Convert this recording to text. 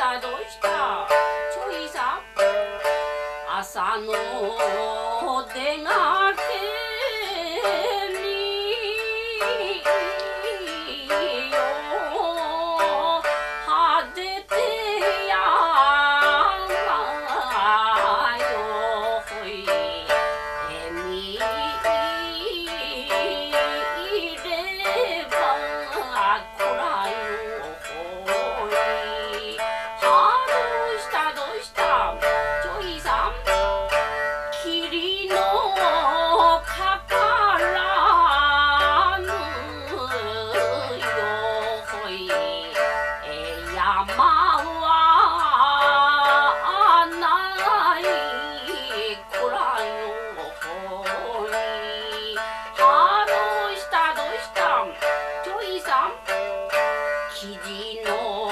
したどうしたちょいさ朝の出がけによ果ててやまよほいみればこらよほいはどうしたどうしたちょいさん霧のかからぬよほい山はないこらよほいはどうしたどうしたちょいさん生地の